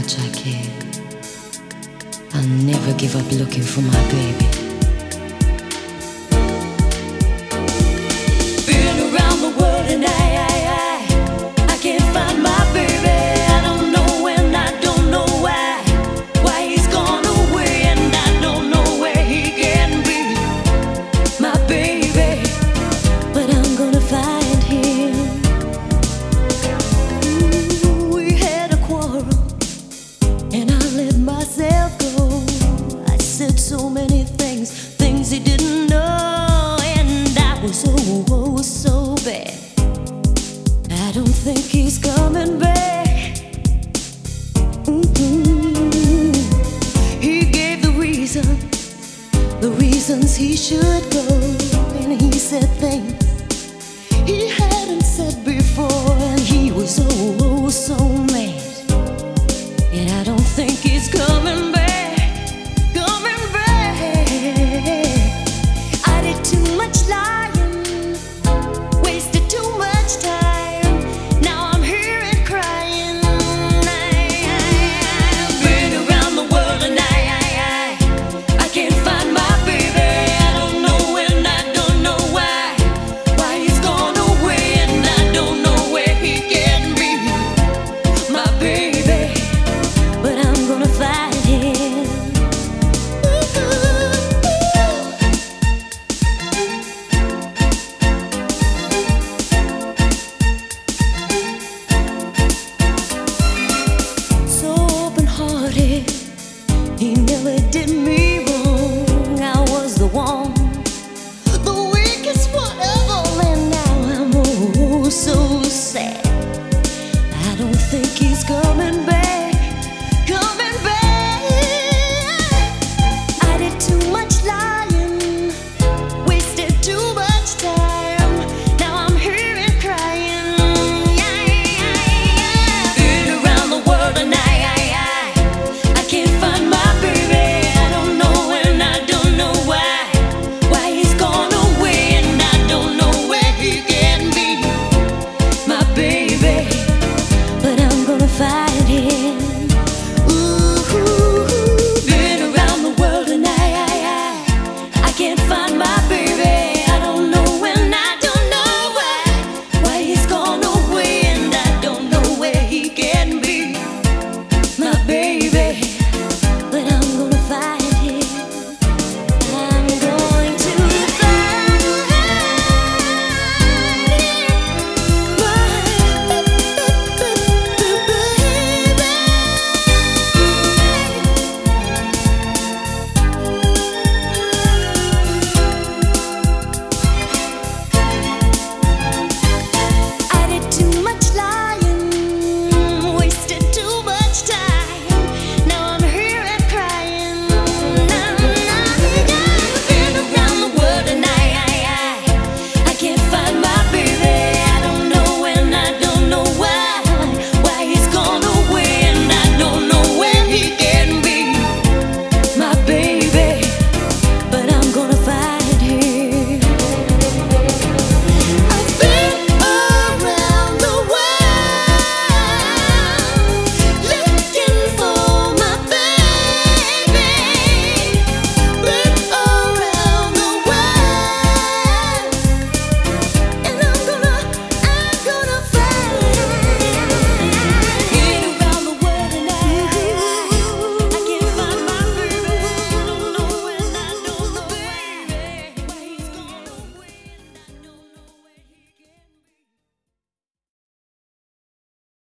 much I care. I'll never give up looking for my baby. Been around the world and I can't find my baby. I don't know when, I don't know why he's gone away, and I don't know where he can be, my baby. But I'm gonna find him. Ooh, we had a quarrel and I let myself go. I said so many things he didn't know, and I was so bad. I don't think he's coming back. He gave the reasons he should go, and he said things he hadn't said before, and he was so mad. And I don't think he's coming back.